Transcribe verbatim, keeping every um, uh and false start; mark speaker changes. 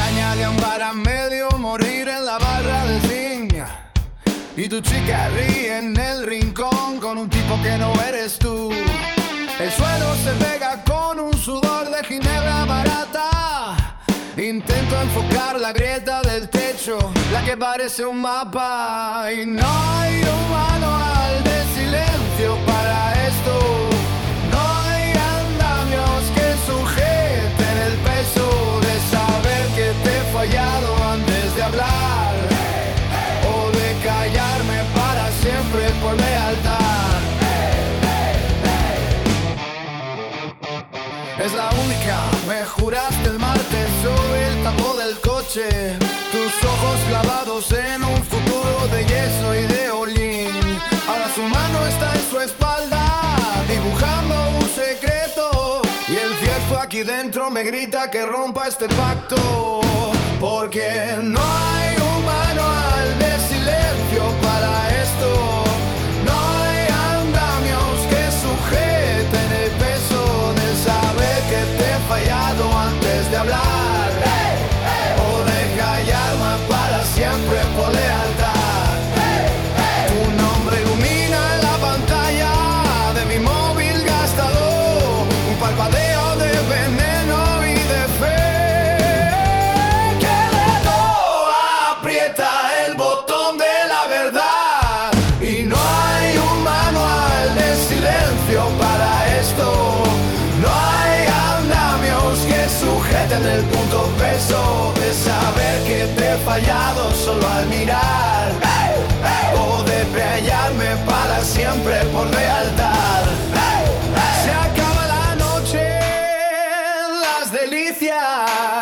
Speaker 1: caña de ámbar a medio morir en la barra de zinc. Y tu chica ríe en el rincón con un tipo que no eres tú. El suelo se pega con un sudor de ginebra barata. Intento enfocar la grieta del techo, la que parece un mapa. Y no hay un manual de silencio para esto. No hay andamios que sujeten el peso de saber que te he fallado antes de hablar, o de callarme para siempre por lealtad. Es la única, me juraste el martes sobre el capó del coche. Tus ojos clavados en un futuro de yeso y de hollín. Ahora su mano está en su espalda, dibujando un secreto. Y el fiel aquí dentro me grita que rompa este pacto. Porque no hay un manual de silencio para esto. No hay andamios que sujeten el peso de saber que te he fallado antes de hablar, hey, hey, o de callarme para siempre por lealtad. Hey, hey. Tu nombre ilumina la pantalla de mi móvil gastado, un parpadeo de veneno y de fe. Que dedo aprieta el botón de la verdad. Y no hay un manual de silencio para esto. No hay andamios que sujeten el punto peso de saber que te he fallado solo al mirar, hey, hey, o de callarme para siempre por lealtad. Hey, hey. Se acaba la noche, las delicias